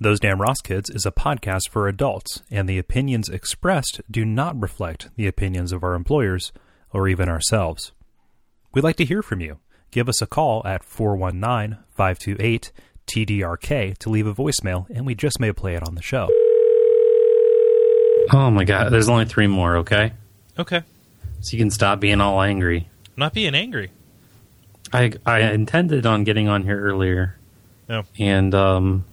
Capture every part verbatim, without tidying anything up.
Those Damn Ross Kids is a podcast for adults, and the opinions expressed do not reflect the opinions of our employers or even ourselves. We'd like to hear from you. Give us a call at four one nine, five two eight, T D R K to leave a voicemail, and we just may play it on the show. Oh my god, there's only three more, okay? Okay. So you can stop being all angry. I'm not being angry. I I intended on getting on here earlier. Oh. And um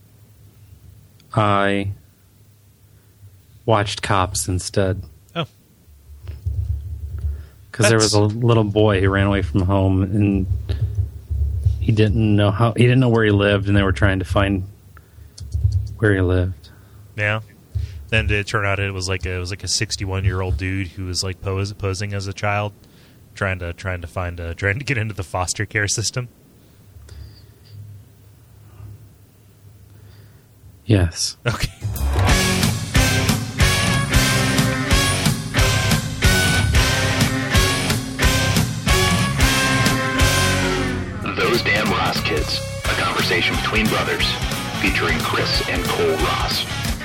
I watched Cops instead. Oh. Because there was a little boy who ran away from home and he didn't know how he didn't know where he lived, and they were trying to find where he lived. Yeah. Then did it turn out it was like a, it was like a sixty-one year old dude who was like pose, posing as a child, trying to trying to find a, trying to get into the foster care system. Yes. Okay. Those Damn Ross Kids, a conversation between brothers, featuring Chris and Cole Ross.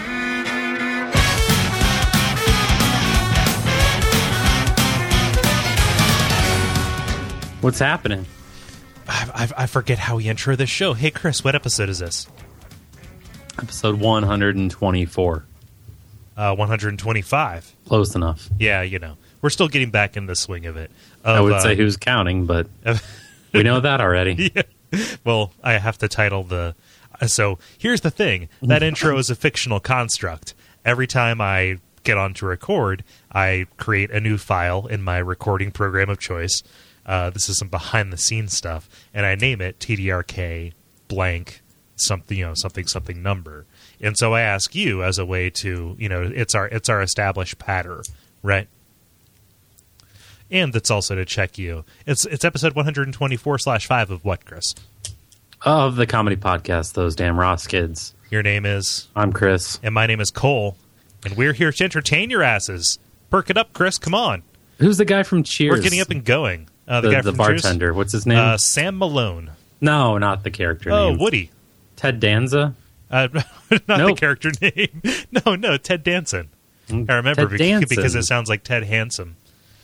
What's happening? I, I, I forget how we intro this show. Hey, Chris, what episode is this? Episode one hundred twenty-four. Uh, one hundred twenty-five. Close enough. Yeah, you know. We're still getting back in the swing of it. Of, I would uh, say who's counting, but we know that already. Yeah. Well, I have to title the... Uh, so, here's the thing. That intro is a fictional construct. Every time I get on to record, I create a new file in my recording program of choice. Uh, this is some behind-the-scenes stuff. And I name it T D R K blank something, you know, something, something number. And so I ask you as a way to, you know, it's our it's our established pattern, right? And it's also to check you. It's it's episode one hundred twenty-four slash five of what, Chris? Of the comedy podcast, Those Damn Ross Kids. Your name is? I'm Chris. And my name is Cole. And we're here to entertain your asses. Perk it up, Chris. Come on. Who's the guy from Cheers? We're getting up and going. Uh, the, the guy the from bartender. Cheers? What's his name? Uh, Sam Malone. No, not the character Oh, name. Woody. Ted Danza? Uh, not Nope. the character name. No, no, Ted Danson. I remember Ted because, Danson. because it sounds like Ted Handsome.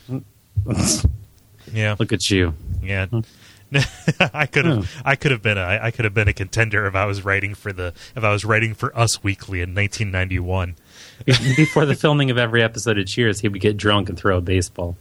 Yeah. Look at you. Yeah. I could have I could have been a I could have been a contender if I was writing for the if I was writing for Us Weekly in nineteen ninety-one. Before the filming of every episode of Cheers, he would get drunk and throw a baseball.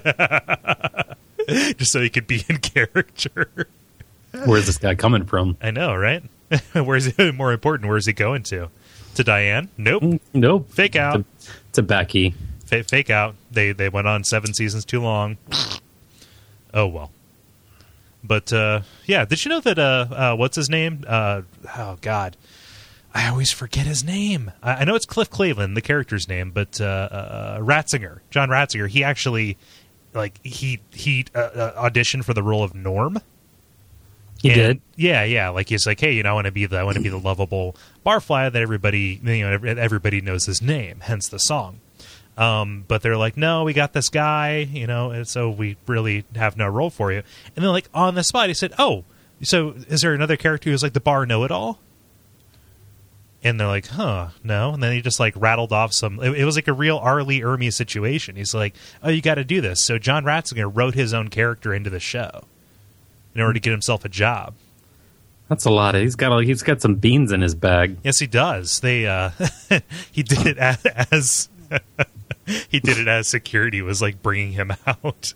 Just so he could be in character. Where's this guy coming from? I know, right? Where's he, more important, where's he going to? To Diane? Nope. Nope. Fake out. To, to Becky. F- fake out. They they went on seven seasons too long. Oh well. But uh, yeah, did you know that? Uh, uh, what's his name? Uh, oh God, I always forget his name. I, I know it's Cliff Cleveland, the character's name, but uh, uh, Ratzinger, John Ratzinger. He actually, like, he he uh, uh, auditioned for the role of Norm. He And, did? Yeah, yeah. Like he's like, hey, you know, I want to be the I want to be the lovable barfly that everybody, you know, everybody knows his name. Hence the song. Um, but they're like, no, we got this guy, you know, and so we really have no role for you. And then, like, on the spot, he said, oh, so is there another character who's like the bar know-it-all? And they're like, huh, no. And then he just, like, rattled off some... It, it was like a real R. Lee Ermey situation. He's like, oh, you got to do this. So John Ratzinger wrote his own character into the show in order to get himself a job. That's a lot. Of, he's got a, he's got some beans in his bag. Yes, he does. They uh, he did it as... as he did it as security was like bringing him out.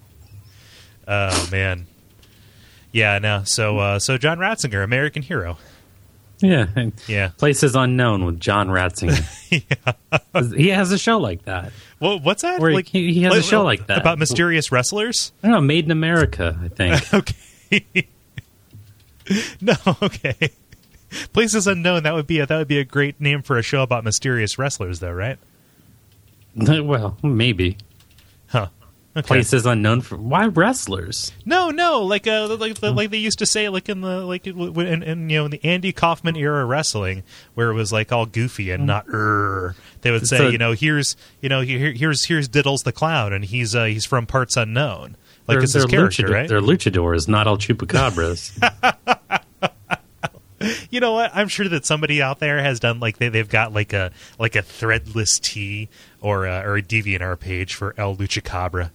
Oh man, yeah. No, so uh, so John Ratzinger, American hero. Yeah, Yeah. Places Unknown with John Ratzinger. Yeah. He has a show like that. Well, what's that? Where he- he has a show like that. about mysterious wrestlers. I don't know, Made in America, I think. Okay. No, okay. Places Unknown. That would be a, that would be a great name for a show about mysterious wrestlers, though, right? Well, maybe. Huh. Okay. Places Unknown for why wrestlers? No, no, like uh, like the, like they used to say, like in the like in, in, in you know in the Andy Kaufman era wrestling, where it was like all goofy and not. Er, they would It's say, a- you know, here's you know here, here's here's Diddles the Clown, and he's uh, he's from parts unknown. Like they're, it's his they're character, luchador- right? They're luchadors, not El Chupacabras. You know what? I'm sure that somebody out there has done like they they've got like a like a threadless T or a, or a DeviantArt page for El Luchacabra.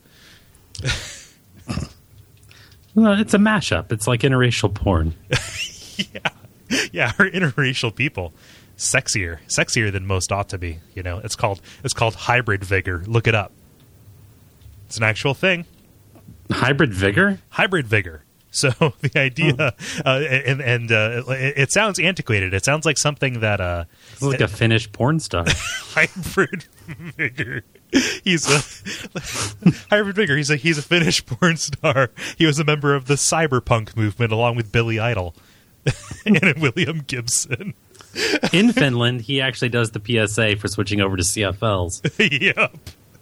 Well, it's a mashup. It's like interracial porn. yeah, yeah, or interracial people, sexier, sexier than most ought to be. You know, it's called it's called hybrid vigor. Look it up. It's an actual thing. Hybrid vigor? Hybrid vigor. So the idea, oh. uh, and, and uh, it, it sounds antiquated. It sounds like something that uh, it's like a Finnish porn star. Hybrid vigor. He's a hybrid vigor. He's a he's a Finnish porn star. He was a member of the cyberpunk movement along with Billy Idol and William Gibson. In Finland, he actually does the P S A for switching over to C F Ls. Yep.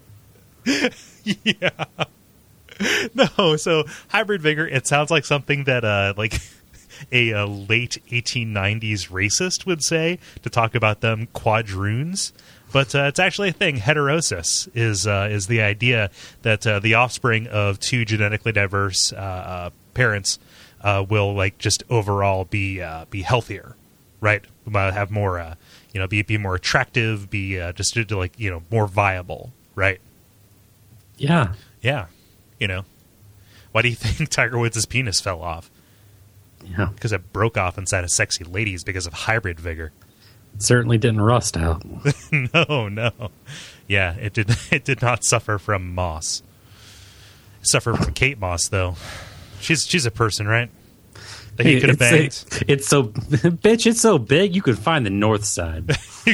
Yeah. No, so hybrid vigor, it sounds like something that uh, like a, a late eighteen nineties racist would say to talk about them quadroons. But uh, it's actually a thing. Heterosis is uh, is the idea that uh, the offspring of two genetically diverse uh, uh, parents uh, will like just overall be uh, be healthier, right? Have more, uh, you know, be be more attractive, be uh, just to, like you know more viable, right? Yeah, yeah. You know, why do you think Tiger Woods' penis fell off? Yeah, because it broke off inside of sexy ladies because of hybrid vigor. It certainly didn't rust out. no, no. Yeah, it did. It did not suffer from moss. It suffered from Kate Moss, though. She's she's a person, right? That he could have banged. It's, it's so, bitch. It's so big you could find the north side.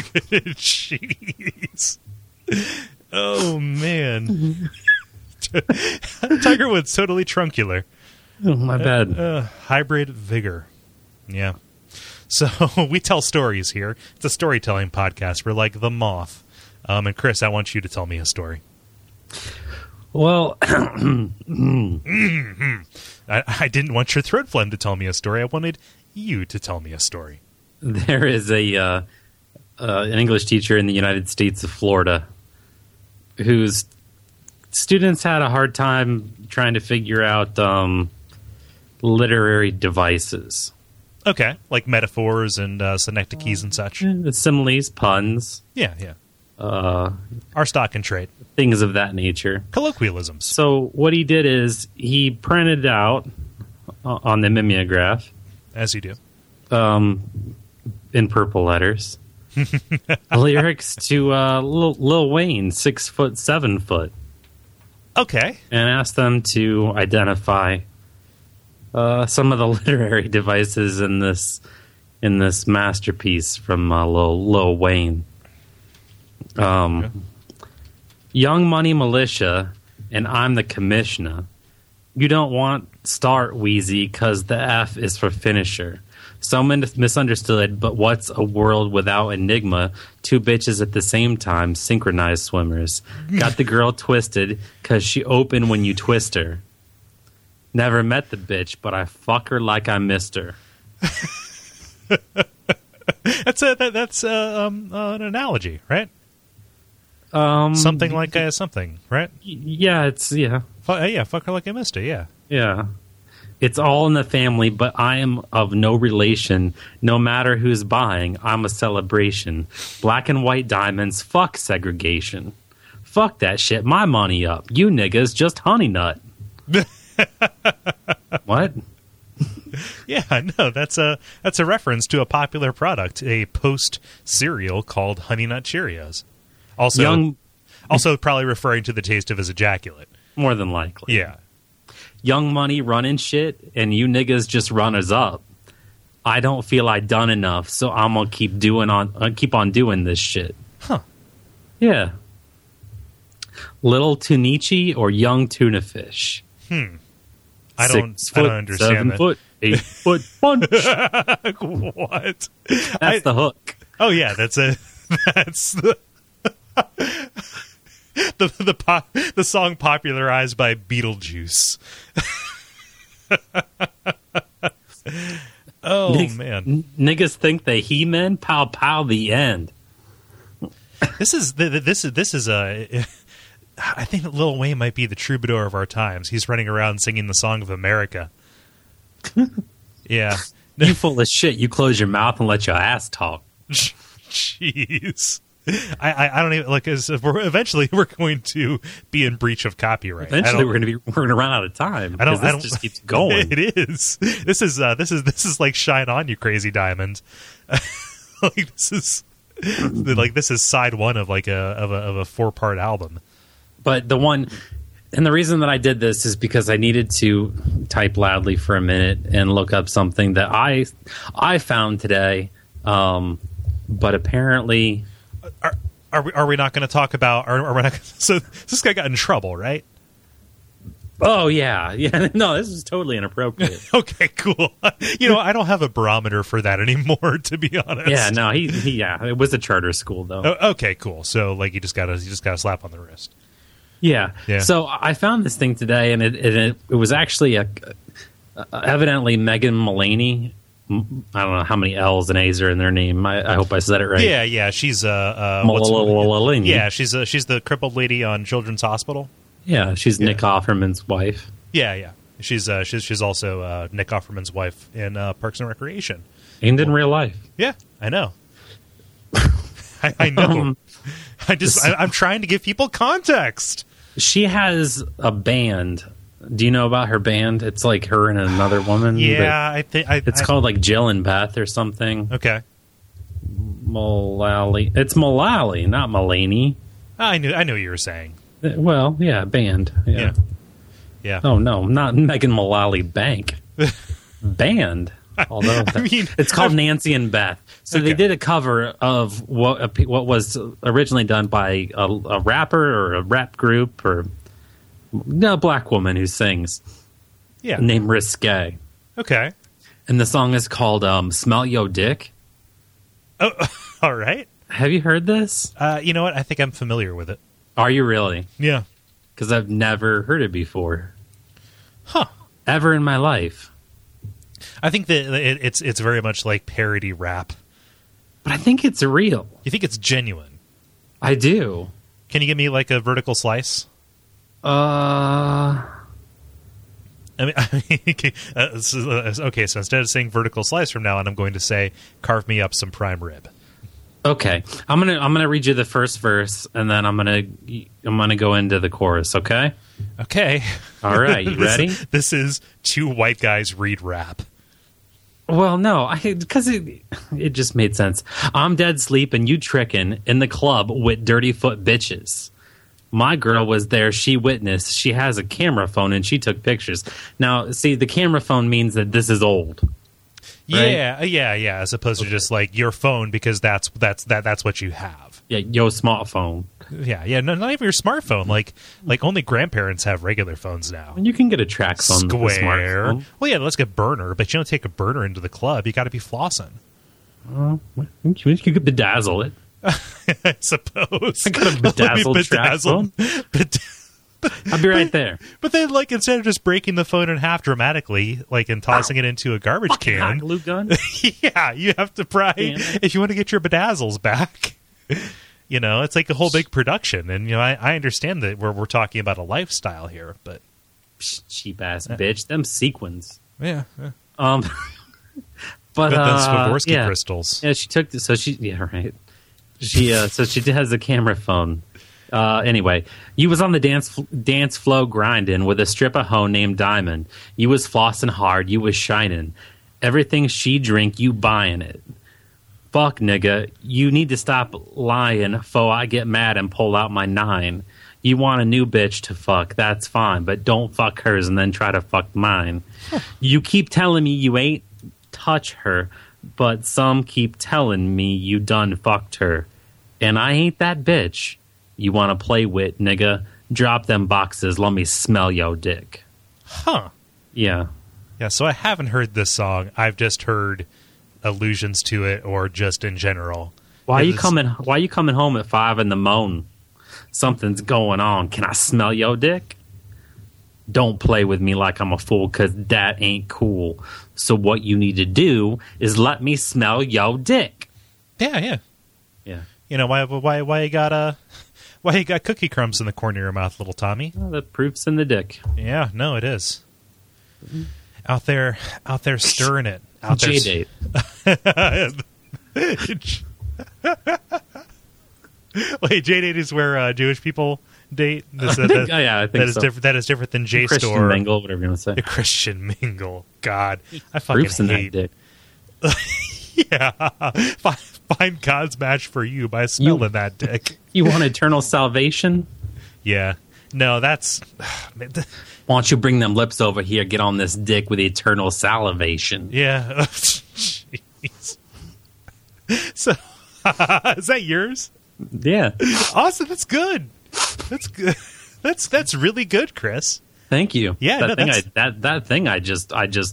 Jeez. Oh man. Tiger Woods totally truncular. Oh, my bad. Uh, uh, hybrid vigor. Yeah. So we tell stories here. It's a storytelling podcast. We're like the moth. Um, and Chris, I want you to tell me a story. Well, mm-hmm. I, I didn't want your throat phlegm to tell me a story. I wanted you to tell me a story. There is a uh, uh, an English teacher in the United States of Florida whose students had a hard time trying to figure out um, literary devices. Okay, like metaphors and uh, synecdoches and such. Similes, puns. Yeah, yeah. Uh, Our stock and trade. Things of that nature. Colloquialisms. So what he did is he printed out uh, on the mimeograph. As you do. Um, in purple letters. lyrics to uh, Lil, Lil Wayne, Six Foot, Seven Foot. Okay. And asked them to identify uh, some of the literary devices in this in this masterpiece from uh, Lil, Lil Wayne. Um, okay. Young Money Militia and I'm the Commissioner. You don't want start Wheezy because the F is for finisher. So misunderstood, but what's a world without enigma? Two bitches at the same time, synchronized swimmers. Got the girl twisted because she open when you twist her. Never met the bitch, but I fuck her like I missed her. that's a that, that's a, um, uh, an analogy, right? Um, something like uh, something, right? Yeah, it's yeah, F- uh, yeah. Fuck her like I missed her. Yeah, yeah. It's all in the family, but I am of no relation. No matter who's buying, I'm a celebration. Black and white diamonds, fuck segregation. Fuck that shit, my money up. You niggas just honey nut. What? Yeah, no, that's a that's a reference to a popular product, a Post cereal called Honey Nut Cheerios. Also, Young, also probably referring to the taste of his ejaculate. More than likely. Yeah. Young Money running shit, and you niggas just runners up. I don't feel I done enough, so I'm gonna keep doing on, uh, keep on doing this shit. Huh? Yeah. Little Tunichi or young tuna fish. Hmm. I don't. Six I don't foot, understand seven that. foot, eight foot punch. What? That's I, the hook. Oh yeah, that's a. That's the. The the pop, the song popularized by Beetlejuice. Oh Niggas, man, n- niggas think they He-Man, pow pow. The end. This is this is this is a. I think that Lil Wayne might be the troubadour of our times. He's running around singing the song of America. Yeah, You full of shit. You close your mouth and let your ass talk. Jeez. I, I, I don't even like. As we're, eventually, we're going to be in breach of copyright. Eventually, we're going to be we're going to run out of time. I don't. This I don't, just keeps going. It is. This is. Uh, this is. This is like Shine On, You Crazy Diamond. Like this is. Like this is side one of like a of a, of a four part album. But the one, and the reason that I did this is because I needed to type loudly for a minute and look up something that I I found today. Um, but apparently. Are, are we are we not going to talk about? Are, are we not gonna, so this guy got in trouble, right? Oh yeah, yeah. No, this is totally inappropriate. Okay, cool. You know, I don't have a barometer for that anymore, to be honest. Yeah, no, he, he yeah, it was a charter school though. Oh, okay, cool. So like, you just got to you just got a slap on the wrist. Yeah. Yeah. So I found this thing today, and it it, it was actually a uh, evidently Megan Mullany. I don't know how many L's and A's are in their name. I, I hope I said it right. Yeah, yeah. She's uh, uh what's Mullany. Yeah, she's uh, she's the crippled lady on Children's Hospital. Yeah, she's Yeah. Nick Offerman's wife. Yeah, yeah. She's uh, she's she's also uh, Nick Offerman's wife in uh, Parks and Recreation. And in real life. Yeah, I know. I, I know. Um, I just I, I'm trying to give people context. She has a band. Do you know about her band? It's like her and another woman. Yeah, I think It's I, called like Jill and Beth or something. Okay, Mullally. It's Mullally, not Mulaney. I knew I knew what you were saying. Uh, Well, yeah, band. Yeah. Yeah, yeah. Oh no, not Megan Mullally Bank. Band. Although I mean, it's called I'm- Nancy and Beth. So Okay. they did a cover of what what was originally done by a, a rapper or a rap group or a black woman who sings Yeah. named Risque. Okay. And the song is called um, Smell Yo Dick. Oh, all right. Have you heard this? Uh, you know what? I think I'm familiar with it. Are you really? Yeah. Because I've never heard it before. Huh. Ever in my life. I think that it, it's it's very much like parody rap. But I think it's real. You think it's genuine? I do. Can you give me like a vertical slice? Uh... I mean, I mean okay, uh, so, uh, okay, so instead of saying vertical slice from now on, I'm going to say carve me up some prime rib. Okay, I'm gonna I'm gonna read you the first verse, and then I'm gonna I'm gonna go into the chorus. Okay. Okay. All right, you This- ready? This is two white guys read rap. Well, no, I because it it just made sense. I'm dead sleep and you trickin' in the club with dirty foot bitches. My girl was there. She witnessed. She has a camera phone and she took pictures. Now, see, the camera phone means that this is old. Right? Yeah, yeah, yeah. As opposed to just like your phone because that's that's that that's what you have. Yeah, yo, smartphone. Yeah, yeah. No, not even your smartphone. Like like only grandparents have regular phones now. And you can get a track phone with a Square. smartphone. Well, yeah. Let's get burner, but you don't take a burner into the club. You got to be flossing. Uh, you could bedazzle it. I suppose. I got a Let me bedazzled track phone. Bed- I'll be right there. But then, like, instead of just breaking the phone in half dramatically, like, and tossing it into a garbage Fucking hot can, glue gun. yeah, you have to pry Damn it. if you want to get your bedazzles back. You know, it's like a whole big production, and you know, I, I understand that we're we're talking about a lifestyle here, but Cheap ass bitch. Them sequins. yeah, yeah. Um, but But then uh, Swarovski yeah. crystals. Yeah, she took. The, so she. Yeah, right. She. Uh, so she has a camera phone. Uh, anyway, you was on the dance dance flow grinding with a stripper hoe named Diamond. You was flossing hard. You was shining. Everything she drink, you buying it. Fuck, nigga. You need to stop lying, fo I get mad and pull out my nine. You want a new bitch to fuck, that's fine, but don't fuck hers and then try to fuck mine. You keep telling me you ain't touch her, but some keep telling me you done fucked her. And I ain't that bitch you want to play with, nigga. Drop them boxes, let me smell yo dick. Huh. Yeah. Yeah, so I haven't heard this song. I've just heard allusions to it or just in general. Why It you was- coming why you coming home at five in the morning? Something's going on. Can I smell yo dick? Don't play with me like I'm a fool, cause that ain't cool. So what you need to do is let me smell yo dick. Yeah, yeah. Yeah. You know, why why why you got uh, why you got cookie crumbs in the corner of your mouth, little Tommy? Well, the proof's in the dick. Yeah, no, it is. Out there out there stirring it out there. J-date. Wait, J-date is where uh, Jewish people date? This, I uh, think, that, yeah, I think that is so. different. That is different than J Christian Store. mingle, whatever you want to say. The Christian mingle. God, I fucking Proofs in that hate. dick. Yeah, find, find God's match for you by smelling You- that dick. You want eternal salvation? Yeah, no, that's. Why don't you bring them lips over here, get on this dick with eternal salivation? Yeah. Jeez. So, is that yours? Yeah. Awesome. That's good. That's good. That's that's really good, Chris. Thank you. Yeah, that no, thing I that's- that that thing I just I just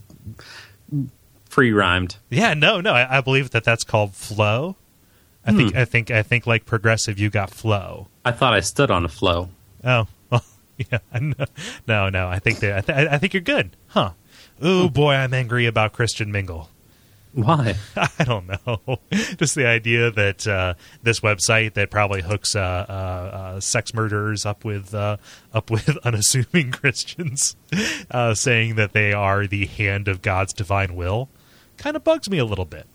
free rhymed. Yeah, no, no. I, I believe that that's called flow. I Hmm. think I think I think like progressive, you got flow. I thought I stood on a flow. Oh, well, yeah. No, no, no. I think that I, th- I think you're good, huh? Ooh, boy, I'm angry about Christian Mingle. Why? I don't know. Just the idea that uh, this website that probably hooks uh, uh, uh, sex murderers up with uh, up with unassuming Christians, uh, saying that they are the hand of God's divine will, kind of bugs me a little bit.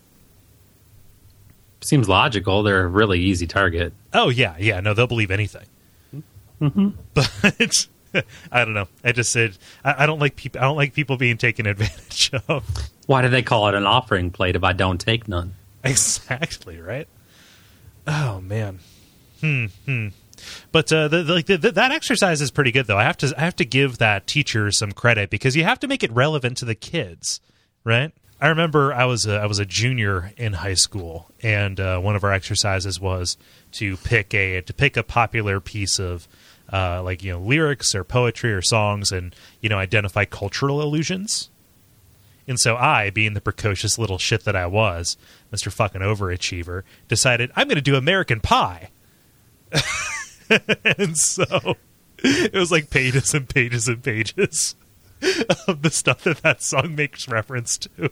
Seems logical. They're a really easy target. Oh yeah, yeah. No, they'll believe anything. Mm-hmm. But I don't know. I just said I, I don't like people. I don't like people being taken advantage of. Why do they call it an offering plate if I don't take none? Exactly right. Oh man. Hmm. Hmm. But uh, the, the, like the, the, that exercise is pretty good, though. I have to I have to give that teacher some credit because you have to make it relevant to the kids, right? I remember I was a, I was a junior in high school, and uh, one of our exercises was to pick a to pick a popular piece of uh, like you know lyrics or poetry or songs, and you know identify cultural allusions. And so I, being the precocious little shit that I was, Mister fucking overachiever, decided I'm going to do American Pie. And so it was like pages and pages and pages of the stuff that that song makes reference to.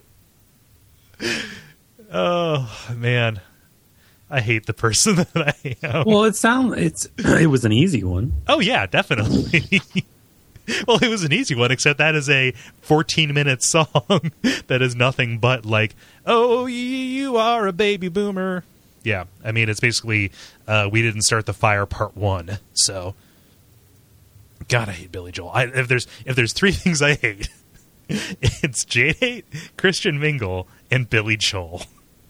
Oh, man. I hate the person that I am. Well, it sound it's it was an easy one. Oh, yeah, definitely. Well, it was an easy one, except that is a fourteen-minute song that is nothing but like, oh, you are a baby boomer. Yeah, I mean, it's basically uh, We Didn't Start the Fire Part One. So, God, I hate Billy Joel. I, if there's if there's three things I hate, it's J-Date, Christian Mingle, and Billy Joel.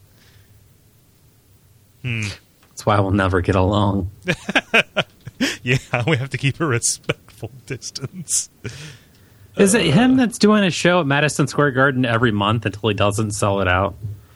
Hmm. That's why we'll never get along. Yeah, we have to keep a respectful distance. Is it him that's doing a show at Madison Square Garden every month until he doesn't sell it out?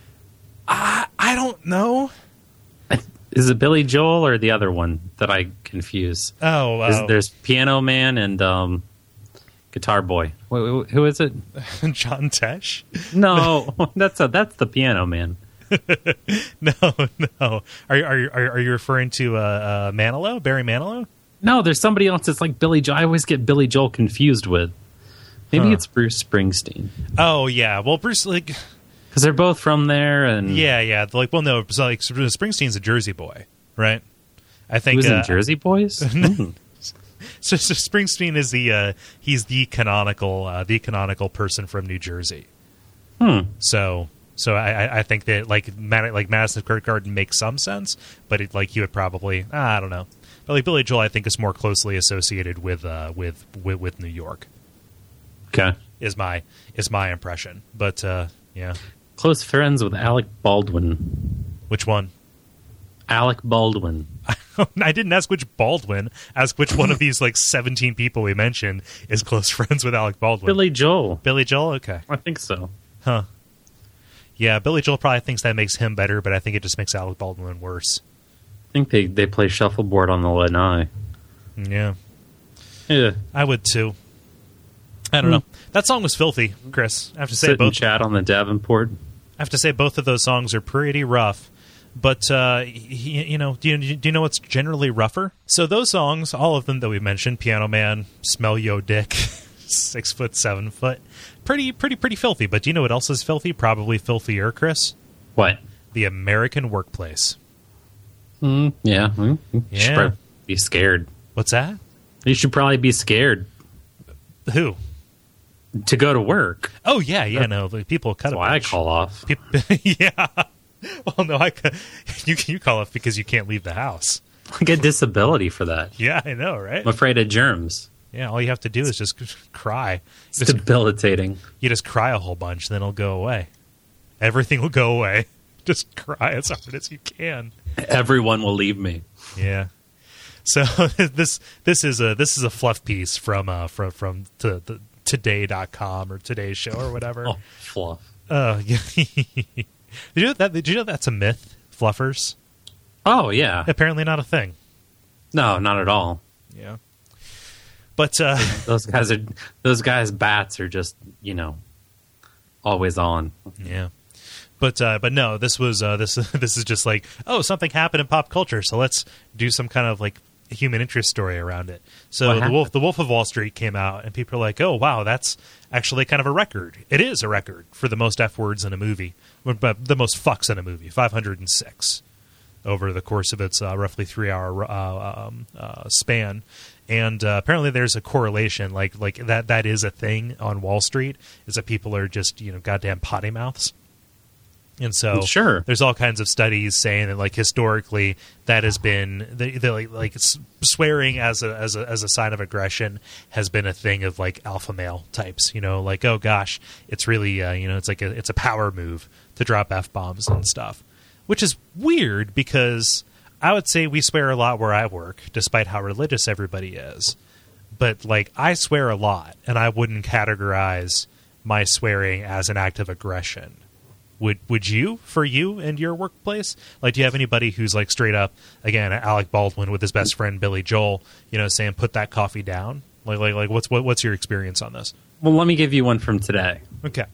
I I don't know. Is it Billy Joel or the other one that I confuse? Oh, Is- uh, there's Piano Man and um, Guitar Boy. Wait, wait, who is it? John Tesh. No, that's a, that's the Piano Man. No, no. Are you- are you- are you- are you referring to uh, uh, Manilow, Barry Manilow? No, there's somebody else that's like Billy Joel. I always get Billy Joel confused with. Maybe Huh. it's Bruce Springsteen Oh yeah. Well, Bruce, like, because they're both from there. And yeah, yeah. Like, well, no. So, like, Springsteen's a Jersey boy, right? I he think was uh, in Jersey Boys. Hmm. So, so Springsteen is the uh, he's the canonical uh, the canonical person from New Jersey. Hmm. So, so I, I- I think that like Mad- like Madison Square Garden makes some sense, but it, like he would probably ah, I don't know. But like Billy Joel, I think is more closely associated with uh, with, with with New York. Okay. Is my is my impression, but uh, yeah, Close friends with Alec Baldwin. which one? Alec Baldwin. I didn't ask which Baldwin. Ask which one of these like seventeen people we mentioned is close friends with Alec Baldwin. Billy Joel. Billy Joel. Okay, I think so. huh? Yeah, Billy Joel probably thinks that makes him better, but I think it just makes Alec Baldwin worse. I think they, they play shuffleboard on the lanai. Yeah, Yeah. I would too. I don't know. That song was filthy, Chris. I have to say Sit and both. chat on the Davenport. I have to say both of those songs are pretty rough. But uh, he, you know, do you, do you know what's generally rougher? So those songs, all of them that we mentioned, Piano Man, Smell Yo Dick, Six Foot, Seven Foot, pretty, pretty, pretty filthy. But do you know what else is filthy? Probably filthier, Chris. What? The American Workplace. Mm, yeah. Mm, you should Yeah. probably be scared. What's that? You should probably be scared. Who? to go to work. Oh yeah, yeah. No, like, people cut. That's a why bunch. I call off. People, yeah. Well, no, I you you call off because you can't leave the house. I get disability for that. Yeah, I know, right? I'm afraid of germs. Yeah, all you have to do is just cry. It's Just, debilitating. you just cry a whole bunch, then it'll go away. Everything will go away. Just cry as hard as you can. Everyone will leave me. Yeah. So this this is a this is a fluff piece from uh from from to, the today dot com or Today's Show or whatever. Oh, fluff. Uh, yeah. Did you know that? Did you know that's a myth? Fluffers? Oh, yeah. Apparently not a thing. No, not at all. Yeah. But uh, Those guys are those guys' bats are just, you know, always on. yeah. But uh, but no, this was uh, this this is just like, oh, something happened in pop culture, so let's do some kind of like human interest story around it. So What the happened? Wolf the Wolf of Wall Street came out, and people are like, oh wow, that's actually kind of a record. It is a record for the most F words in a movie, but the most fucks in a movie, five hundred six over the course of its uh, roughly three hour uh, um, uh, span. And uh, apparently there's a correlation, like like that that is a thing on Wall Street, is that people are just, you know, goddamn potty mouths. And so Sure. there's all kinds of studies saying that, like, historically that has been the, the, like, like s- swearing as a, as a as a sign of aggression has been a thing of like alpha male types, you know, like, oh gosh, it's really uh, you know, it's like a, it's a power move to drop F-bombs and stuff, which is weird because I would say we swear a lot where I work, despite how religious everybody is. But, like, I swear a lot, and I wouldn't categorize my swearing as an act of aggression. Would would you, for you and your workplace? Like, do you have anybody who's, like, straight up, again, Alec Baldwin with his best friend Billy Joel, you know, saying, put that coffee down? Like, like, like what's what, what's your experience on this? Well, let me give you one from today. Okay.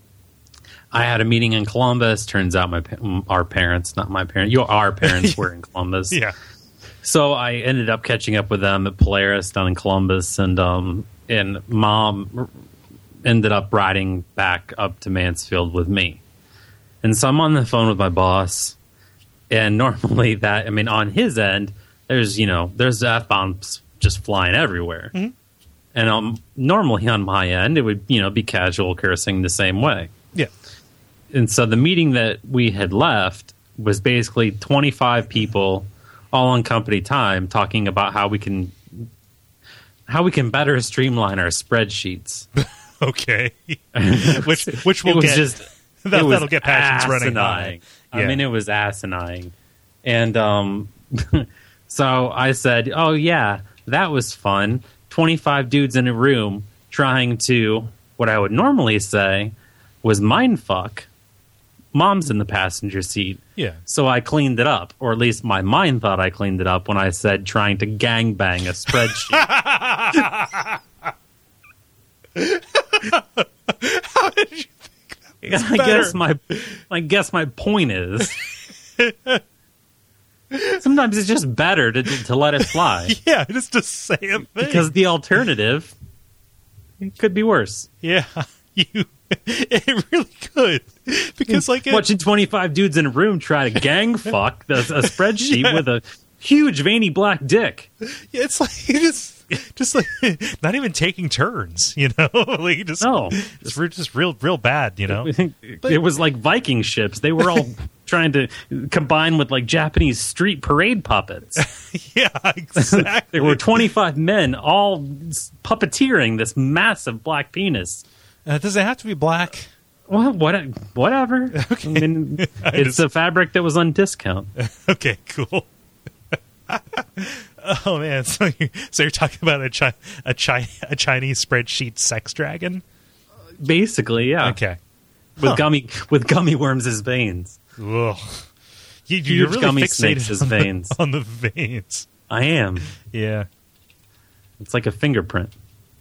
I had a meeting in Columbus. Turns out my pa- our parents, not my parents, your our parents were in Columbus. Yeah. So I ended up catching up with them at Polaris down in Columbus, and um, and Mom ended up riding back up to Mansfield with me. And so I'm on the phone with my boss, and normally that, I mean, on his end, there's, you know, there's F-bombs just flying everywhere. Mm-hmm. And um, normally on my end, it would, you know, be casual cursing the same way. Yeah. And so the meeting that we had left was basically twenty-five people all on company time talking about how we can how we can better streamline our spreadsheets. Okay. which which It will was get just that, it was that'll get passions running high. asinine. Yeah. I mean, it was asinine. And um, so I said, "Oh yeah, that was fun. twenty-five dudes in a room trying to, what I would normally say was mindfuck. Mom's in the passenger seat." Yeah. So I cleaned it up, or at least my mind thought I cleaned it up when I said trying to gangbang a spreadsheet. How did you think that was I better? guess my I guess my point is sometimes it's just better to to let it fly, Yeah, just to say a thing. because the alternative it could be worse. Yeah, you. It really could, because like it, Watching twenty-five dudes in a room try to gang fuck the, a spreadsheet Yeah. with a huge veiny black dick. it's like just, just like not even taking turns, you know, like just No. it's re- just real, real bad, you know. It was like Viking ships. They were all trying to combine with like Japanese street parade puppets. Yeah, exactly. There were twenty-five men all puppeteering this massive black penis. Uh, does it have to be black? Well, what, whatever. Okay. I mean, I it's just- a fabric that was on discount. Okay, cool. Oh man, so you so you're talking about a chi- a chi- a Chinese spreadsheet sex dragon? Basically, yeah. Okay. With Huh. gummy with gummy worms as veins. Ugh. You, you're Huge really gummy fixated snakes as on the- veins. on the veins. I am. Yeah. It's like a fingerprint.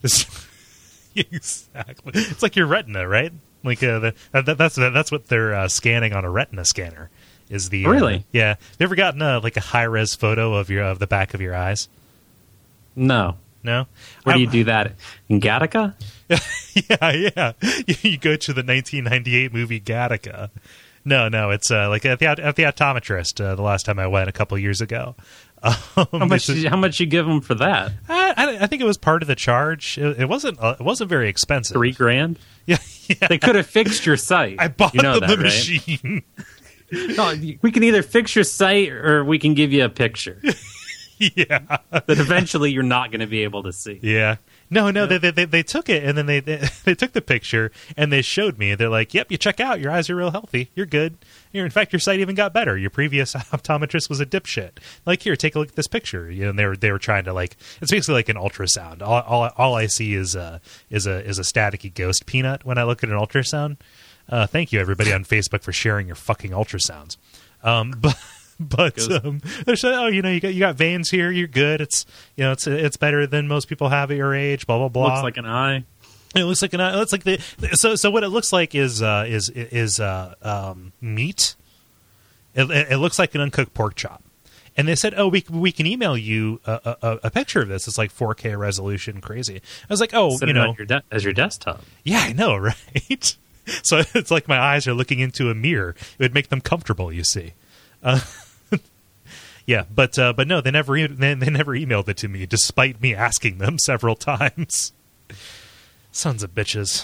Exactly. It's like your retina, right? Like uh, the, that, that's that's what they're uh, scanning on a retina scanner. Is the uh, Really? Yeah. Have you ever gotten uh, like a high res photo of your of the back of your eyes? No. No. Where do you I'm- do that? In Gattaca? Yeah, yeah. You, you go to the nineteen ninety-eight movie Gattaca. no, no. It's uh, like at the at the optometrist. Uh, the last time I went a couple years ago. Um, how much? Is, how much you give them for that? I, I, I think it was part of the charge. It, it wasn't. Uh, it wasn't very expensive. Three grand. Yeah, yeah. They could have fixed your site. I bought you know them that, the right? machine. No, we can either fix your site or we can give you a picture Yeah, that eventually you're not going to be able to see. yeah. No, no. They, they they they took it and then they, they they took the picture and they showed me. They're like, "Yep, you check out. Your eyes are real healthy. You're good. You're, in fact, your sight even got better. Your previous optometrist was a dipshit. Like, here, take a look at this picture." You know, and they were they were trying to like. It's basically like an ultrasound. All all, all I see is a is a is a staticky ghost peanut when I look at an ultrasound. Uh, thank you, everybody on Facebook, for sharing your fucking ultrasounds. Um, but. But um, they're saying, oh, you know, you got you got veins here. You're good. It's you know, it's it's better than most people have at your age. Blah blah blah. Looks like an eye. It looks like an eye. It looks like the so so. What it looks like is uh, is is uh, um, meat. It, it, it looks like an uncooked pork chop. And they said, oh, we we can email you a, a, a picture of this. It's like four K resolution, crazy. I was like, oh, Set you it know, on your de- as your desktop. yeah, I know, right? So it's like my eyes are looking into a mirror. It would make them comfortable, you see. Uh, Yeah, but uh, but no, they never e- they, they never emailed it to me, despite me asking them several times. Sons of bitches.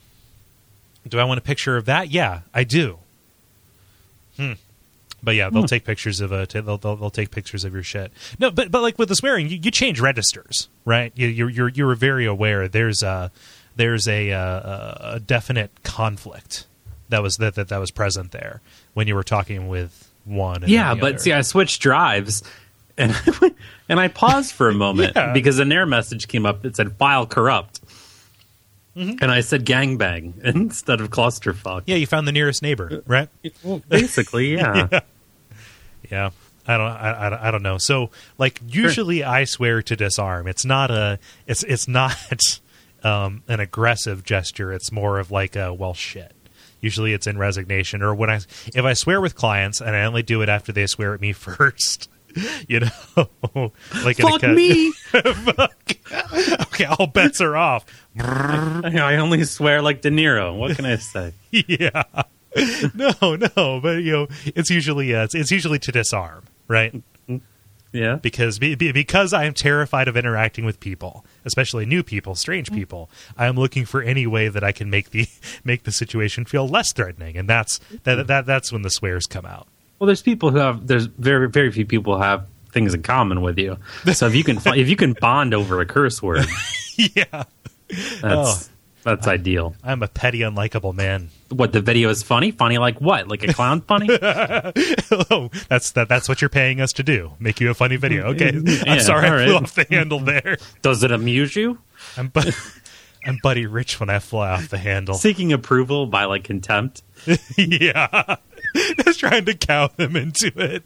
Do I want a picture of that? Yeah, I do. Hmm. But yeah, they'll hmm. take pictures of uh, t- they'll, they'll they'll take pictures of your shit. No, but but like with the swearing, you, you change registers, right? You you're you're you're very aware. There's a there's a, a, a definite conflict that was that, that that was present there when you were talking with. One yeah, but other. See, I switched drives, and I went, and I paused for a moment yeah. because an error message came up that said "file corrupt," mm-hmm. and I said "gangbang" instead of clusterfuck. Yeah, you found the nearest neighbor, right? Well, basically, yeah. yeah. yeah. I don't, I, I, I don't know. So, like, usually sure. I swear to disarm. It's not a, it's, it's not um, an aggressive gesture. It's more of like a well, shit. Usually it's in resignation, or when I if I swear with clients and I only do it after they swear at me first, you know, like fuck in a, me. Fuck. Okay, all bets are off. I only swear like De Niro. What can I say? Yeah, no, no, but you know, it's usually uh, it's, it's usually to disarm, right? Yeah, because be, because I am terrified of interacting with people, especially new people, strange people. I am looking for any way that I can make the make the situation feel less threatening, and that's that, that that's when the swears come out. Well, there's people who have there's very very few people who have things in common with you. So if you can if you can bond over a curse word, yeah, that's oh, that's I, ideal. I'm a petty, unlikable man. What, the video is funny? Funny like what? Like a clown funny? Oh, that's that. That's what you're paying us to do. Make you a funny video. Okay, yeah, I'm sorry I right. flew off the handle there. Does it amuse you? I'm, bu- I'm Buddy Rich when I fly off the handle. Seeking approval by like contempt. Yeah, just trying to cow them into it.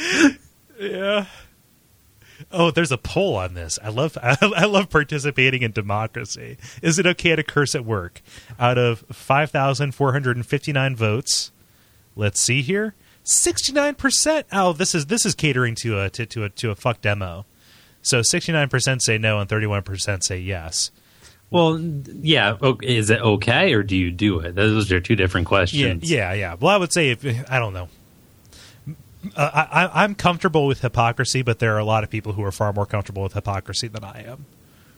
Yeah. Oh, there's a poll on this. I love I, I love participating in democracy. Is it okay to curse at work? Out of five thousand four hundred fifty-nine votes, let's see here, sixty-nine percent. Oh, this is this is catering to a to, to a to a fuck demo. So sixty-nine percent say no and thirty-one percent say yes. Well, yeah, is it okay or do you do it? Those are two different questions. Yeah, yeah, yeah. Well, I would say if, I don't know. Uh, I, I'm comfortable with hypocrisy, but there are a lot of people who are far more comfortable with hypocrisy than I am.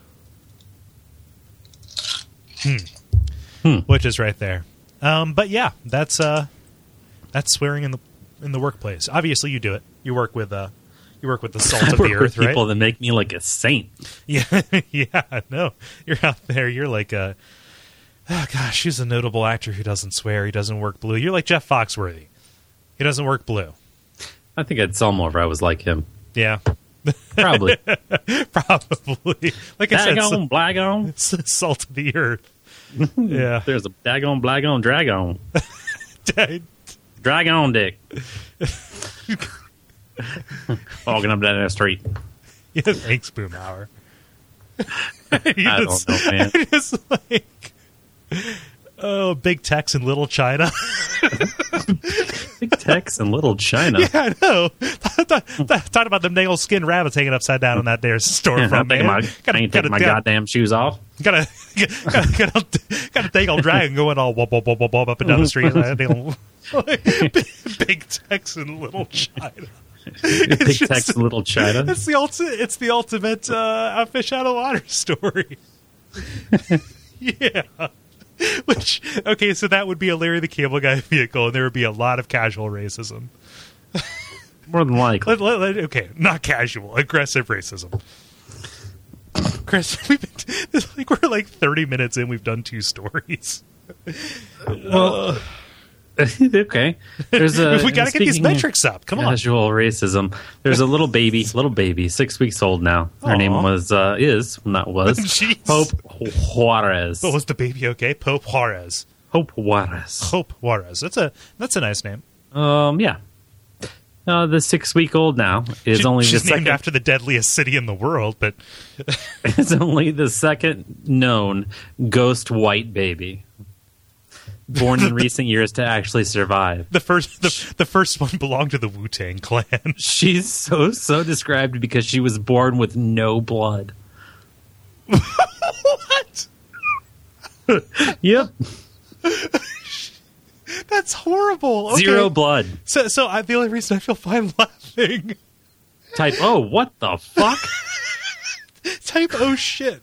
Hmm. Hmm. Which is right there. Um, but yeah, that's uh, that's swearing in the in the workplace. Obviously, you do it. You work with uh, you work with the salt of the earth, right? People that make me like a saint. Yeah, yeah. No, you're out there. You're like a oh gosh, he's a notable actor who doesn't swear. He doesn't work blue. You're like Jeff Foxworthy. He doesn't work blue. I think I'd sell more if I was like him. Yeah. Probably. Probably. Like I said, daggone, blagon. It's salt of the earth. Yeah. There's a daggone, blagon, dragon. Dragon dick. Walking up down the street. Yeah, thanks, Boomhauer. I just, don't know, man. Just like, oh, Big Tex and Little China. Big Tex and Little China. Yeah, I know. Talking about them nail skin rabbits hanging upside down in that there storefront. Yeah, man. my, gotta, I ain't gotta, taking my gotta, goddamn shoes off. Gotta, gotta, gotta, gotta take old dragon going all whoop, whoop, whoop, whoop, whoop, up and down the street. big, big Tex and Little China. Big just, Tex and Little China. It's the ultimate. It's the ultimate uh, fish out of water story. Yeah. Which, okay, so that would be a Larry the Cable Guy vehicle, and there would be a lot of casual racism. More than likely. Let, let, let, okay, not casual, aggressive racism. Chris, we've been, like we're like thirty minutes in. We've done two stories. Well, okay. There's a. We got to get these metrics up. Come on. Casual racism. There's a little baby, little baby, six weeks old now. Her Aww. name was uh, is not was Jeez. Hope Juarez. But was the baby okay? Pope Juarez. Hope Juarez. Hope Juarez. That's a that's a nice name. Um, yeah. Uh, the six week old now is she, only she's the named second. after the deadliest city in the world, but It's only the second known ghost white baby born in recent years to actually survive. the first the, the first one belonged to the Wu-Tang Clan. She's so so described because she was born with no blood. What? Yep. That's horrible. Okay. Zero blood. So, so I, the only reason I feel fine laughing. Type, oh, what the fuck? Type, oh shit.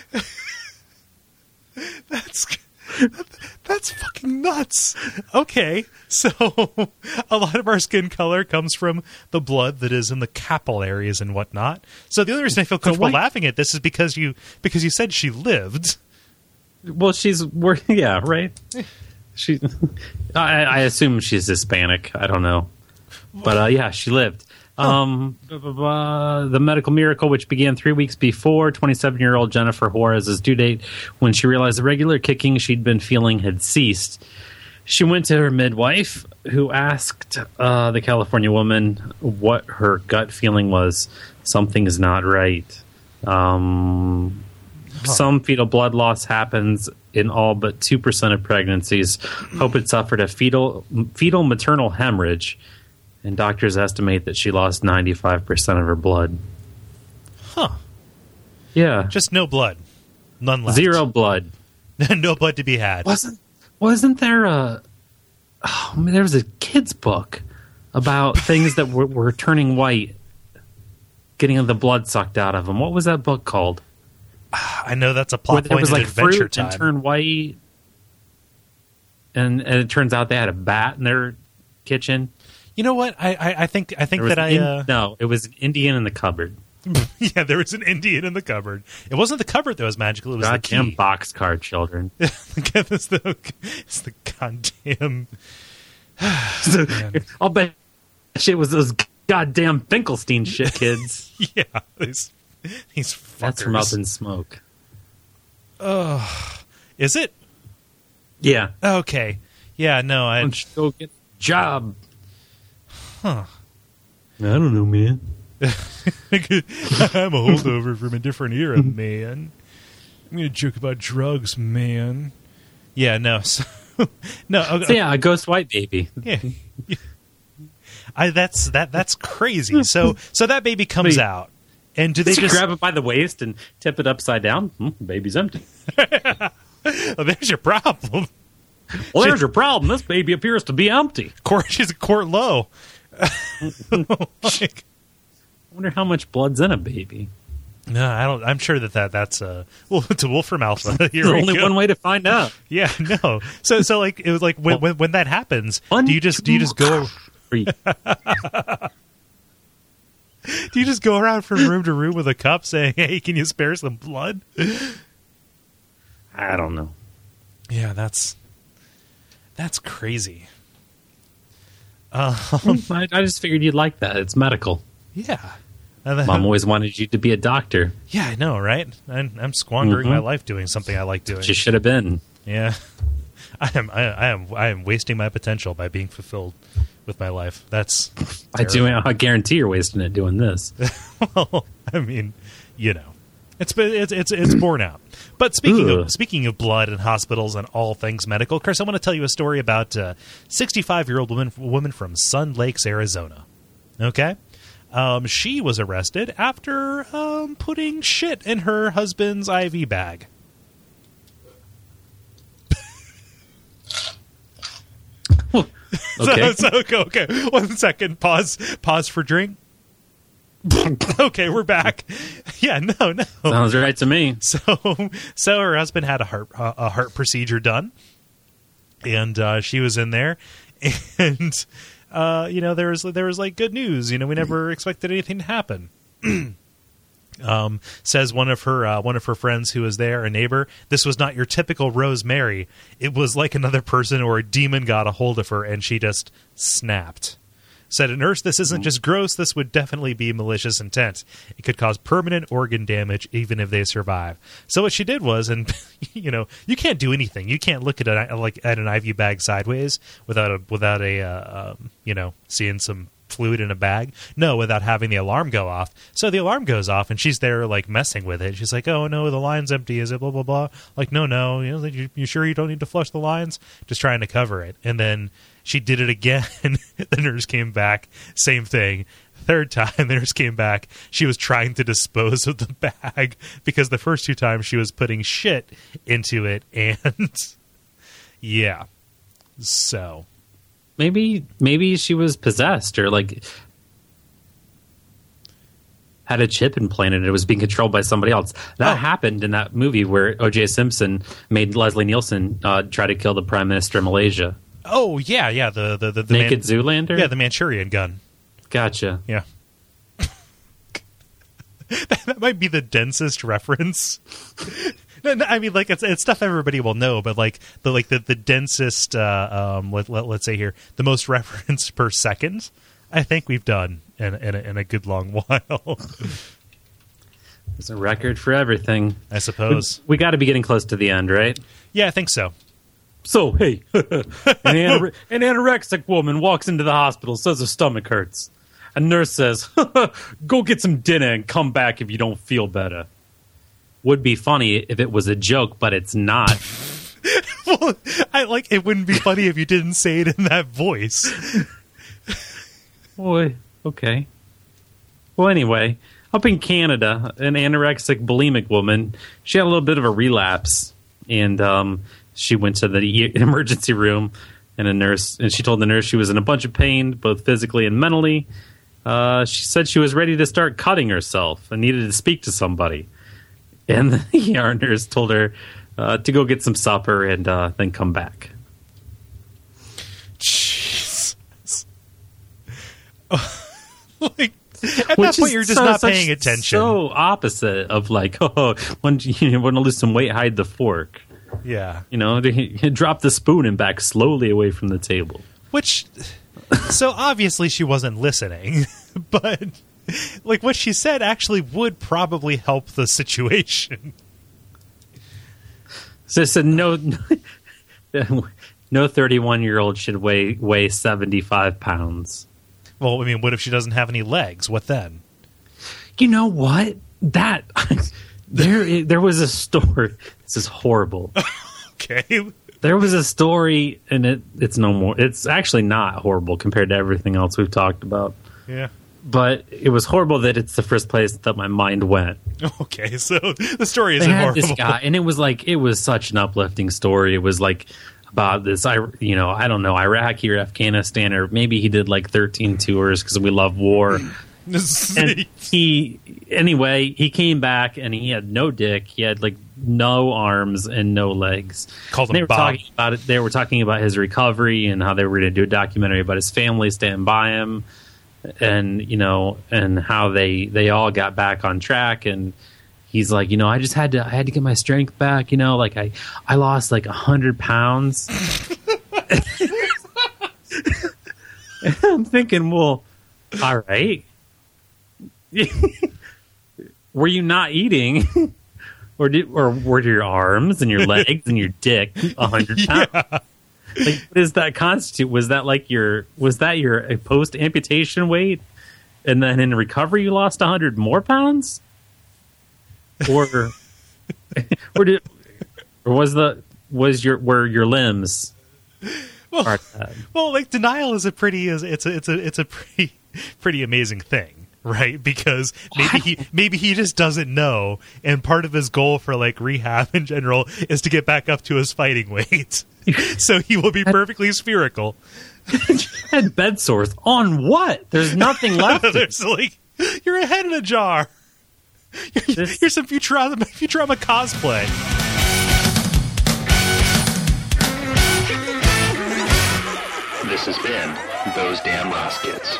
That's that's fucking nuts. Okay, so a lot of our skin color comes from the blood that is in the capillaries and whatnot. So the only reason I feel comfortable white- laughing at this is because you because you said she lived. Well, she's working, yeah, right? She, I, I assume she's Hispanic. I don't know. But uh, yeah, she lived. Um, blah, blah, blah. The medical miracle, which began three weeks before twenty-seven-year-old Jennifer Juarez's due date, when she realized the regular kicking she'd been feeling had ceased. She went to her midwife, who asked uh, the California woman what her gut feeling was. Something is not right. Um, huh. Some fetal blood loss happens in all but two percent of pregnancies. Hope had suffered a fetal fetal maternal hemorrhage, and doctors estimate that she lost ninety-five percent of her blood. Huh. Yeah. Just no blood. None left. Zero blood. No blood to be had. Wasn't wasn't there a oh, I mean, there was a kid's book about things that were, were turning white, getting the blood sucked out of them. What was that book called? I know that's a plot Where point was in like Adventure fruit Time. and turn white, and, and it turns out they had a bat in their kitchen. You know what? I I, I think I think There was that I an- uh, no, it was an Indian in the cupboard. yeah, there was an Indian in the cupboard. It wasn't the cupboard that was magical. It was Goddamn the key. boxcar children. it's, the, it's the goddamn. I'll bet shit was those goddamn Finkelstein shit kids. Yeah, these these fuckers. That's from Up in Smoke. Is it? Yeah. Okay. Yeah. No. I. Why don't you go get a job? Huh. I don't know, man. I'm a holdover from a different era, man. I'm gonna joke about drugs, man. Yeah. No. So, no. Okay. So yeah, a ghost white baby. Yeah. I, that's that. That's crazy. So so that baby comes Wait. out, and do they Did you just grab it by the waist and tip it upside down? Hmm, baby's empty. Oh, there's your problem. Well, there's your problem. This baby appears to be empty. Court, she's a court low. Like, I wonder how much blood's in a baby. no, I don't. I'm sure that, that that's uh well, it's a Wolfram Alpha. Here There's we only go. one way to find out. Yeah, no. So so like it was like when when, when that happens, One, do you just do you just go Three. do you just go around from room to room with a cup saying, "Hey, can you spare some blood?" I don't know. Yeah, that's that's crazy. Um, I, I just figured you'd like that. It's medical. yeah. And then- Mom always wanted you to be a doctor. Yeah, I know, right? I'm, I'm squandering Mhm. my life doing something I like doing. She should have been. Yeah, I am. I, I am. I am wasting my potential by being fulfilled with my life. That's. I do. I guarantee you're wasting it doing this. Well, I mean, you know. It's it's it's it's borne out. But speaking Ugh. of speaking of blood and hospitals and all things medical, Chris, I want to tell you a story about a sixty-five-year-old woman woman from Sun Lakes, Arizona. Okay, um, she was arrested after um, putting shit in her husband's I V bag. Okay. so, so okay, okay. One second. Pause. Pause for drink. Okay, we're back. Yeah, no, no. Sounds right to me. So, so her husband had a heart a heart procedure done, and uh, she was in there, and uh, you know there was there was like good news. You know, we never expected anything to happen. Um, says one of her uh, one of her friends who was there, a neighbor. This was not your typical Rosemary. It was like another person or a demon got a hold of her, and she just snapped. Said a nurse, "This isn't just gross. This would definitely be malicious intent. It could cause permanent organ damage, even if they survive." So what she did was, and you know, you can't do anything. You can't look at a, like at an I V bag sideways without a without a uh, um, you know seeing some fluid in a bag. No, without having the alarm go off. So the alarm goes off, and she's there like messing with it. She's like, "Oh no, the line's empty. Is it blah blah blah?" Like, no, no. You know, like, you, you sure you don't need to flush the lines? Just trying to cover it, and then she did it again. The nurse came back. Same thing. Third time, the nurse came back. She was trying to dispose of the bag because the first two times she was putting shit into it, and yeah. So Maybe maybe she was possessed or like had a chip implanted and it was being controlled by somebody else. That Oh. happened in that movie where O J Simpson made Leslie Nielsen uh, try to kill the Prime Minister of Malaysia. Oh yeah, yeah. The the the, the Naked Man- Zoolander? Yeah, the Manchurian gun. Gotcha. Yeah. That might be the densest reference. No, no, I mean, like it's it's stuff everybody will know, but like the like the the densest, uh, um, let, let let's say here, the most reference per second. I think we've done in in a, in a good long while. There's a record for everything. I suppose. We, we got to be getting close to the end, right? Yeah, I think so. So, hey, an, anore- an anorexic woman walks into the hospital, says her stomach hurts. A nurse says, "Go get some dinner and come back if you don't feel better." Would be funny if it was a joke, but it's not. Well, I like it. Wouldn't be funny if you didn't say it in that voice. Boy, okay. Well, anyway, up in Canada, an anorexic bulimic woman, she had a little bit of a relapse, and um, she went to the e- emergency room, and a nurse, and she told the nurse she was in a bunch of pain, both physically and mentally. Uh, she said she was ready to start cutting herself and needed to speak to somebody. And the E R nurse told her uh, to go get some supper and uh, then come back. Jesus. Like at Which that point, is you're just so- not such- paying attention. So opposite of like, oh, when you want to lose some weight, hide the fork. Yeah. You know, drop the spoon and back slowly away from the table. Which, so obviously she wasn't listening, but like what she said actually would probably help the situation. So it said no, no thirty-one-year-old should weigh weigh seventy-five pounds. Well, I mean, what if she doesn't have any legs? What then? You know what? That there there was a story. This is horrible. Okay. There was a story, and it it's no more. It's actually not horrible compared to everything else we've talked about. Yeah. But it was horrible that it's the first place that my mind went. Okay, so the story They isn't had horrible. this guy, and it was like it was such an uplifting story. It was like about this, I you know, I don't know, Iraqi or Afghanistan, or maybe he did like thirteen tours because we love war. And he, anyway, he came back and he had no dick. He had like no arms and no legs. Called him they were Bob. talking about it. They were talking about his recovery and how they were going to do a documentary about his family standing by him, and you know, and how they they all got back on track. And he's like, you know, I just had to I had to get my strength back. You know, like I I lost like a hundred pounds. And I'm thinking, well, all right. Were you not eating, or did, or were your arms and your legs and your dick a hundred pounds? Yeah. Like, what does that constitute? Was that like your was that your post amputation weight, and then in recovery you lost a hundred more pounds? or or did or was the was your were your limbs? Well, part of that? well, like denial is a pretty is it's a it's a it's a pretty pretty amazing thing, right? Because maybe he maybe he just doesn't know, and part of his goal for like rehab in general is to get back up to his fighting weight, so he will be perfectly spherical. Had bed sores on what? There's nothing left. There's like you're a head in a jar. You're, This- you're some Futurama Futurama cosplay. This has been Those Damn Ross Kids.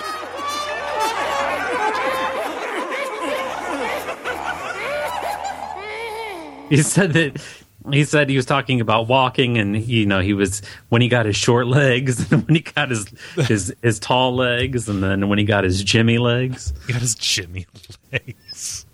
He said that he said he was talking about walking, and you know he was when he got his short legs, and when he got his his his tall legs, and then when he got his Jimmy legs. He got his Jimmy legs.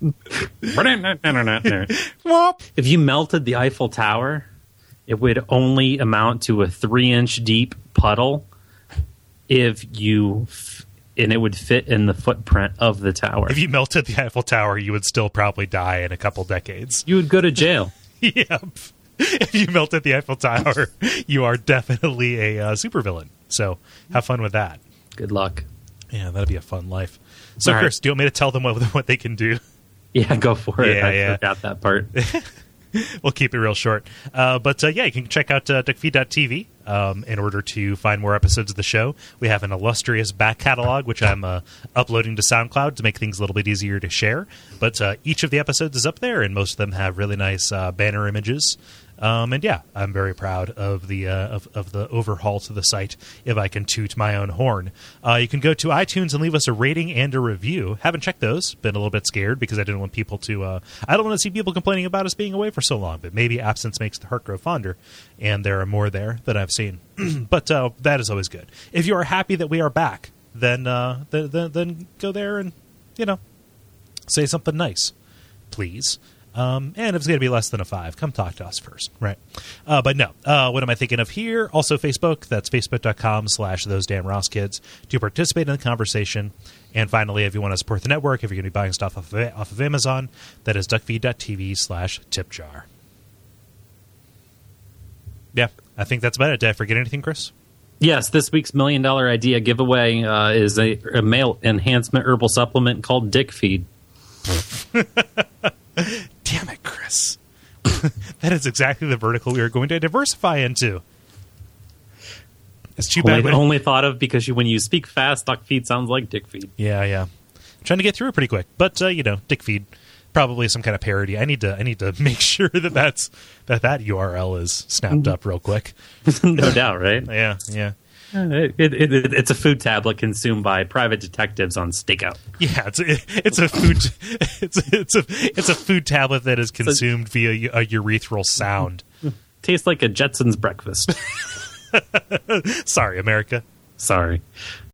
If you melted the Eiffel Tower, it would only amount to a three-inch deep puddle. If you, f- and it would fit in the footprint of the tower. If you melted the Eiffel Tower, you would still probably die in a couple decades. You would go to jail. Yep. If you melted the Eiffel Tower, you are definitely a uh, supervillain. So have fun with that. Good luck. Yeah, that'd be a fun life. So, All right. Chris, do you want me to tell them what, what they can do? Yeah, go for it. Yeah, I yeah. forgot that part. We'll keep it real short. Uh, but uh, yeah, you can check out uh, duck feed dot t v um, in order to find more episodes of the show. We have an illustrious back catalog, which I'm uh, uploading to SoundCloud to make things a little bit easier to share. But uh, each of the episodes is up there, and most of them have really nice uh, banner images. Um, and yeah, I'm very proud of the uh, of, of the overhaul to the site, if I can toot my own horn. Uh, you can go to iTunes and leave us a rating and a review. Haven't checked those. Been a little bit scared because I didn't want people to... Uh, I don't want to see people complaining about us being away for so long, but maybe absence makes the heart grow fonder, and there are more there that I've seen. But uh, that is always good. If you are happy that we are back, then, uh, then, then, then go there and, you know, say something nice, please. Um, and if it's going to be less than a five, come talk to us first, right? Uh, but no, uh, what am I thinking of here? Also Facebook, that's facebook.com slash those damn Ross kids to participate in the conversation. And finally, if you want to support the network, if you're going to be buying stuff off of, off of Amazon, that is duckfeed dot t v slash tip jar. Yeah, I think that's about it. Did I forget anything, Chris? Yes, this week's million dollar idea giveaway uh, is a, a male enhancement herbal supplement called Dick Feed. Damn it, Chris. That is exactly the vertical we are going to diversify into. It's too bad. Only, when- only thought of because you, when you speak fast, Duck Feed sounds like Dick Feed. Yeah, yeah. I'm trying to get through it pretty quick, but uh, you know, Dick Feed, probably some kind of parody. I need to, I need to make sure that that's that that U R L is snapped up real quick. No doubt, right? Yeah, yeah, It, it, it, it's a food tablet consumed by private detectives on stakeout. yeah. It's a, it's a food, it's it's a it's a food tablet that is consumed via a urethral sound. Tastes like a Jetsons breakfast. Sorry, America. Sorry.